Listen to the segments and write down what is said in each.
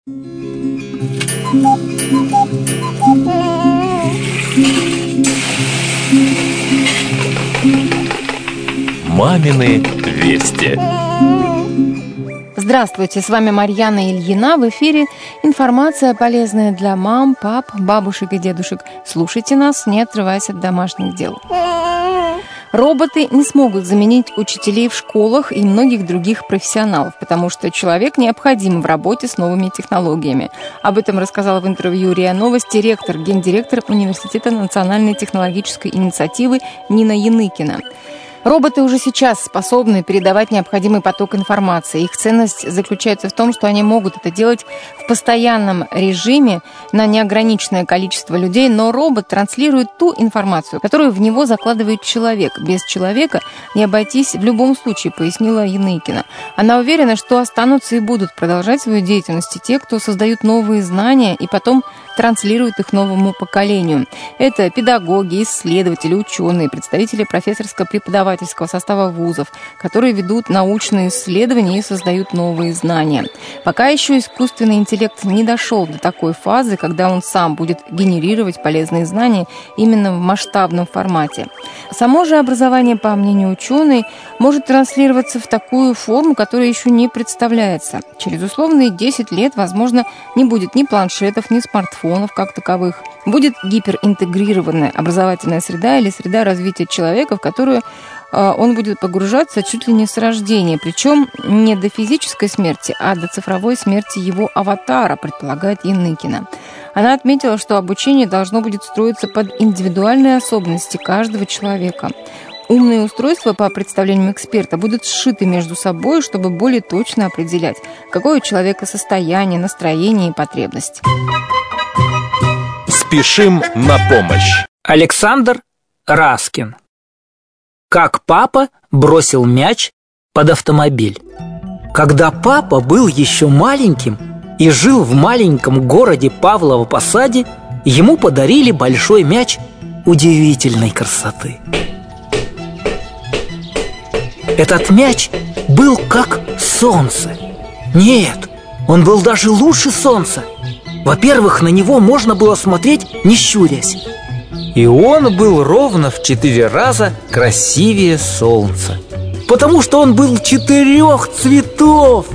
Мамины вести. Здравствуйте, с вами Марьяна Ильина. В эфире информация, полезная для мам, пап, бабушек и дедушек. Слушайте нас, не отрываясь от домашних дел. Роботы не смогут заменить учителей в школах и многих других профессионалов, потому что человек необходим в работе с новыми технологиями. Об этом рассказала в интервью РИА Новости гендиректор Университета национальной технологической инициативы Нина Яныкина. Роботы уже сейчас способны передавать необходимый поток информации. Их ценность заключается в том, что они могут это делать в постоянном режиме на неограниченное количество людей, но робот транслирует ту информацию, которую в него закладывает человек. Без человека не обойтись в любом случае, пояснила Яныкина. Она уверена, что останутся и будут продолжать свою деятельность и те, кто создают новые знания и потом транслируют их новому поколению. Это педагоги, исследователи, ученые, представители профессорско-преподавательского состава вузов, которые ведут научные исследования и создают новые знания. Пока еще искусственный интеллект не дошел до такой фазы, когда он сам будет генерировать полезные знания именно в масштабном формате. Само же образование, по мнению ученой, может транслироваться в такую форму, которая еще не представляется. Через условные 10 лет, возможно, не будет ни планшетов, ни смартфонов как таковых. Будет гиперинтегрированная образовательная среда или среда развития человека, в которую он будет погружаться чуть ли не с рождения, причем не до физической смерти, а до цифровой смерти его аватара, предполагает Яныкина. Она отметила, что обучение должно будет строиться под индивидуальные особенности каждого человека. Умные устройства, по представлениям эксперта, будут сшиты между собой, чтобы более точно определять, какое у человека состояние, настроение и потребность. Спешим на помощь. Александр Раскин. Как папа бросил мяч под автомобиль. Когда папа был еще маленьким и жил в маленьком городе Павлово-Посаде, ему подарили большой мяч удивительной красоты. Этот мяч был как солнце. Нет, он был даже лучше солнца. Во-первых, на него можно было смотреть, не щурясь. И он был ровно в 4 раза красивее солнца. Потому что он был 4 цветов.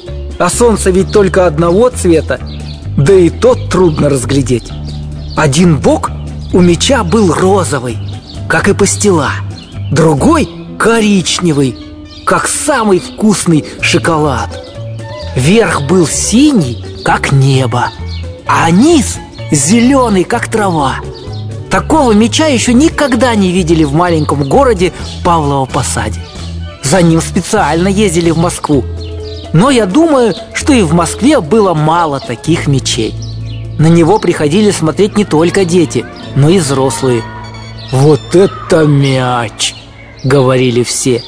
А солнце ведь только одного цвета. Да и тот трудно разглядеть. Один бок у мяча был розовый, как и пастила. Другой коричневый, как самый вкусный шоколад. Верх был синий, как небо, а низ зеленый, как трава. Такого мяча еще никогда не видели в маленьком городе Павлово-Посаде. За ним специально ездили в Москву. Но я думаю, что и в Москве было мало таких мячей. На него приходили смотреть не только дети, но и взрослые. «Вот это мяч!» — говорили все.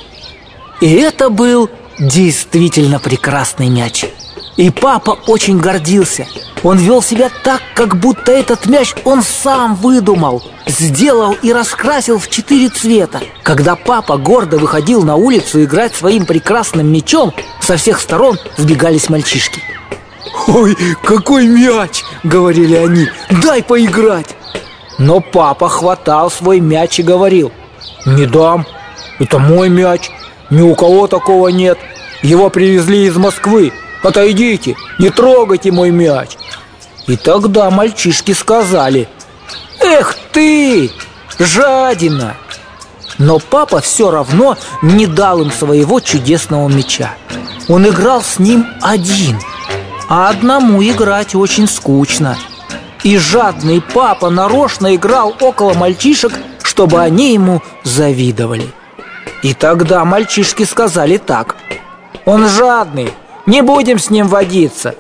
И это был действительно прекрасный мяч. И папа очень гордился. Он вел себя так, как будто этот мяч он сам выдумал, сделал и раскрасил в 4 цвета. Когда папа гордо выходил на улицу играть своим прекрасным мячом, со всех сторон сбегались мальчишки. «Ой, какой мяч!» — говорили они. «Дай поиграть!» Но папа хватал свой мяч и говорил: «Не дам, это мой мяч, ни у кого такого нет. Его привезли из Москвы. Отойдите, не трогайте мой мяч». И тогда мальчишки сказали: «Эх ты, жадина!» Но папа все равно не дал им своего чудесного мяча. Он играл с ним один, а одному играть очень скучно. И жадный папа нарочно играл около мальчишек, чтобы они ему завидовали. И тогда мальчишки сказали так: «Он жадный, не будем с ним водиться».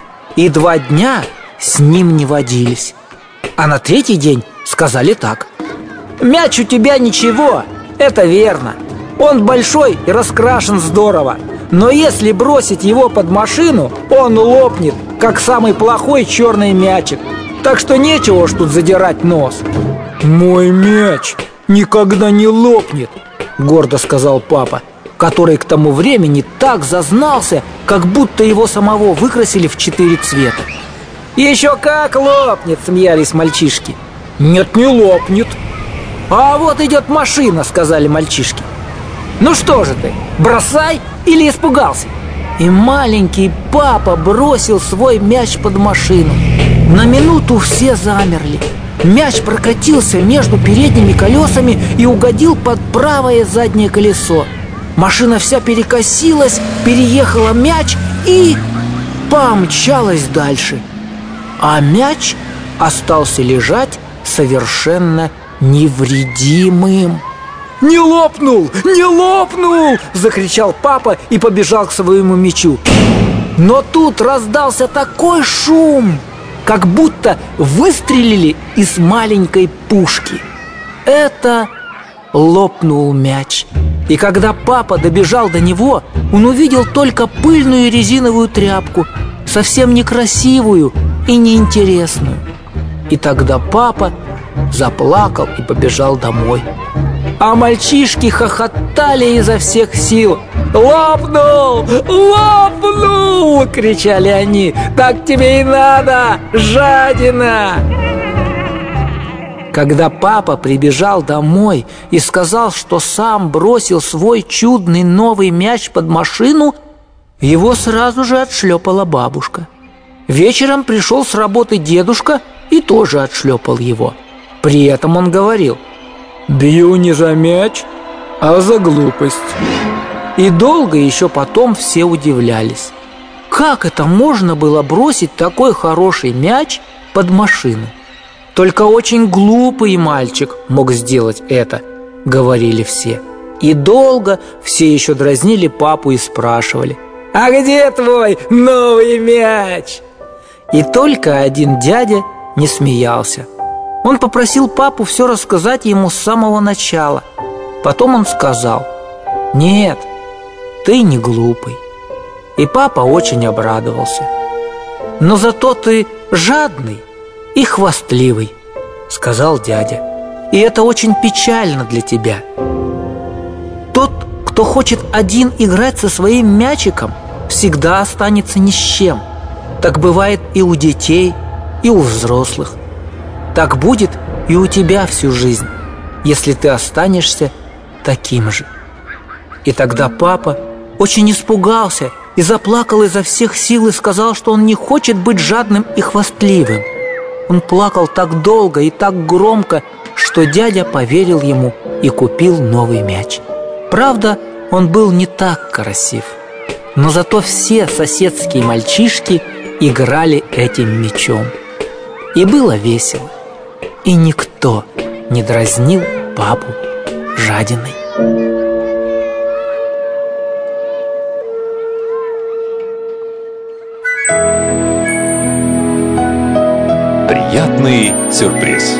И 2 дня с ним не водились. А на 3-й день сказали так: «Мяч у тебя ничего, это верно. Он большой и раскрашен здорово. Но если бросить его под машину, он лопнет, как самый плохой черный мячик. Так что нечего уж тут задирать нос». «Мой мяч никогда не лопнет», — гордо сказал папа. который к тому времени так зазнался, как будто его самого выкрасили в 4 цвета. «Еще как лопнет!» – смеялись мальчишки. «Нет, не лопнет!» «А вот идет машина!» – сказали мальчишки. «Ну что же ты, бросай или испугался?» И маленький папа бросил свой мяч под машину. На минуту все замерли. Мяч прокатился между передними колесами и угодил под правое заднее колесо. Машина вся перекосилась, переехала мяч и помчалась дальше. А мяч остался лежать совершенно невредимым. «Не лопнул! Не лопнул!» – закричал папа и побежал к своему мячу. Но тут раздался такой шум, как будто выстрелили из маленькой пушки. Это лопнул мяч. И когда папа добежал до него, он увидел только пыльную резиновую тряпку, совсем некрасивую и неинтересную. И тогда папа заплакал и побежал домой. А мальчишки хохотали изо всех сил. «Лопнул! Лопнул!» – кричали они. «Так тебе и надо, жадина!» Когда папа прибежал домой и сказал, что сам бросил свой чудный новый мяч под машину, его сразу же отшлепала бабушка. Вечером пришел с работы дедушка и тоже отшлепал его. При этом он говорил: «Бью не за мяч, а за глупость». И долго еще потом все удивлялись, как это можно было бросить такой хороший мяч под машину. Только очень глупый мальчик мог сделать это, говорили все. И долго все еще дразнили папу и спрашивали: «А где твой новый мяч?» И только один дядя не смеялся. Он попросил папу все рассказать ему с самого начала. Потом он сказал: «Нет, ты не глупый». И папа очень обрадовался. «Но зато ты жадный и хвастливый», — сказал дядя. «И это очень печально для тебя. Тот, кто хочет один играть со своим мячиком, всегда останется ни с чем. Так бывает и у детей, и у взрослых. Так будет и у тебя всю жизнь, если ты останешься таким же». И тогда папа очень испугался и заплакал изо всех сил и сказал, что он не хочет быть жадным и хвастливым. Он плакал так долго и так громко, что дядя поверил ему и купил новый мяч. Правда, он был не так красив, но зато все соседские мальчишки играли этим мячом. И было весело. И никто не дразнил папу жадиной. Приятный сюрприз.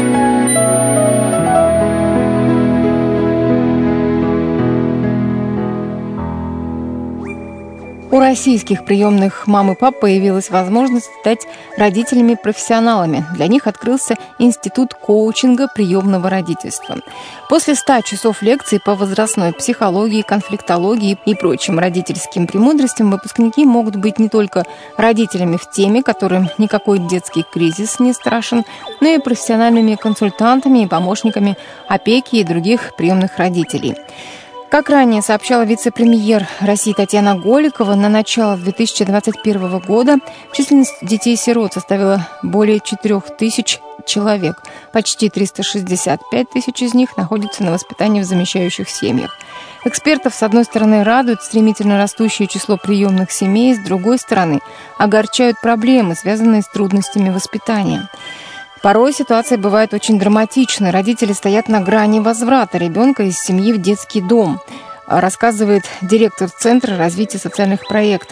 У российских приемных мам и пап появилась возможность стать родителями-профессионалами. Для них открылся институт коучинга приемного родительства. После 100 часов лекций по возрастной психологии, конфликтологии и прочим родительским премудростям выпускники могут быть не только родителями в теме, которым никакой детский кризис не страшен, но и профессиональными консультантами и помощниками опеки и других приемных родителей. Как ранее сообщала вице-премьер России Татьяна Голикова, на начало 2021 года численность детей-сирот составила более 4000 человек. Почти 365 тысяч из них находятся на воспитании в замещающих семьях. Экспертов, с одной стороны, радует стремительно растущее число приемных семей, с другой стороны, огорчают проблемы, связанные с трудностями воспитания. Порой ситуация бывает очень драматичной. Родители стоят на грани возврата ребенка из семьи в детский дом, рассказывает директор Центра развития социальных проектов.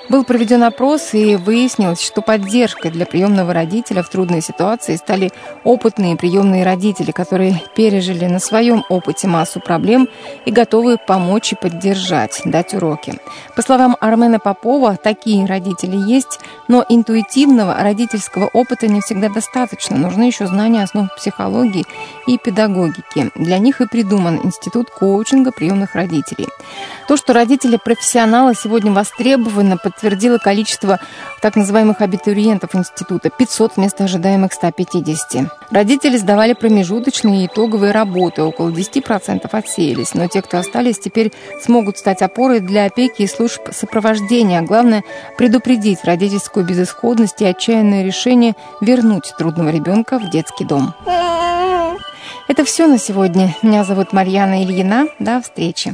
Был проведен опрос, и выяснилось, что поддержкой для приемного родителя в трудной ситуации стали опытные приемные родители, которые пережили на своем опыте массу проблем и готовы помочь и поддержать, дать уроки. По словам Армена Попова, такие родители есть, но интуитивного родительского опыта не всегда достаточно. Нужны еще знания основ психологии и педагогики. Для них и придуман институт коучинга приемных родителей. То, что родители-профессионалы сегодня востребованы, подтвердило количество так называемых абитуриентов института – 500 вместо ожидаемых 150. Родители сдавали промежуточные и итоговые работы, около 10% отсеялись, но те, кто остались, теперь смогут стать опорой для опеки и служб сопровождения, а главное – предупредить родительскую безысходность и отчаянное решение вернуть трудного ребенка в детский дом. Это все на сегодня. Меня зовут Марьяна Ильина. До встречи.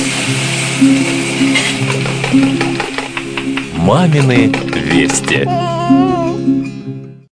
Мамины вести.